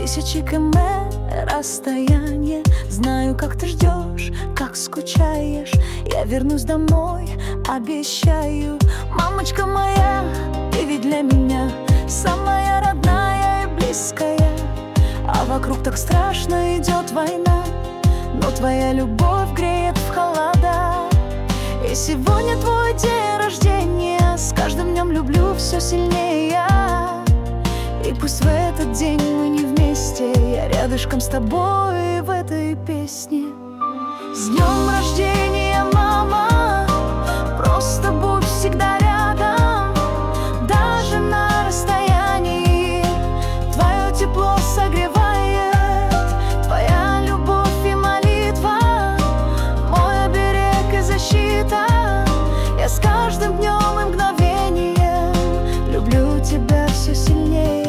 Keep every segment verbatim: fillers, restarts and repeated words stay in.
Тысячи км расстояние. Знаю, как ты ждешь, как скучаешь. Я вернусь домой, обещаю. Мамочка моя, ты ведь для меня самая родная и близкая. А вокруг так страшно идет война, но твоя любовь греет в холода. И сегодня твой день рождения, с каждым днем люблю все сильнее я. И пусть в этот день мы не вместе, я рядышком с тобой в этой песне. С днем рождения, мама, просто будь всегда рядом, даже на расстоянии. Твое тепло согревает, твоя любовь и молитва, мой оберег и защита. Я с каждым днем и мгновением люблю тебя все сильнее.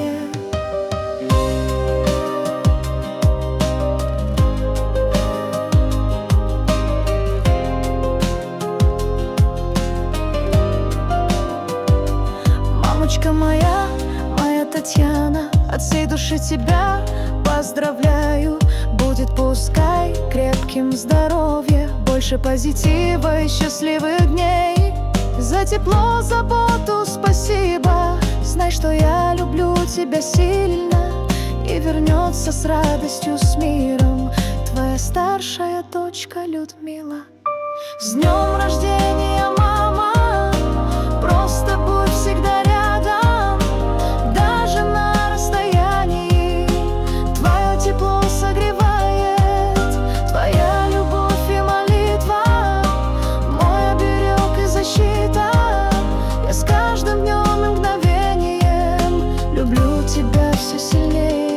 Мамочка моя, моя Татьяна, от всей души тебя поздравляю. Будет пускай крепким здоровье, больше позитива и счастливых дней. За тепло, заботу спасибо. Знай, что я люблю тебя сильно, и вернется с радостью, с миром твоя старшая дочка Людмила. С днем рождения, мама, просто будь всегда рядом, даже на расстоянии. Твое тепло согревает, твоя любовь и молитва, мой оберег и защита. Я с каждым днем и мгновением люблю тебя все сильнее.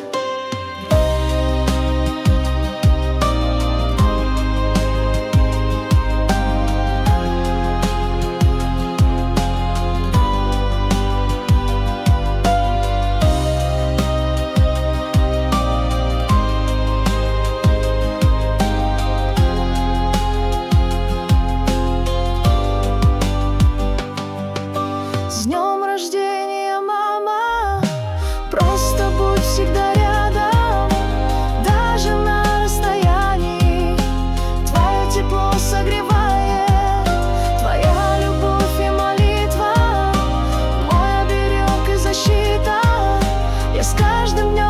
С днем рождения, мама, просто будь всегда рядом, даже на расстоянии. Твое тепло согревает, твоя любовь и молитва, мой оберег и защита. Я с каждым днем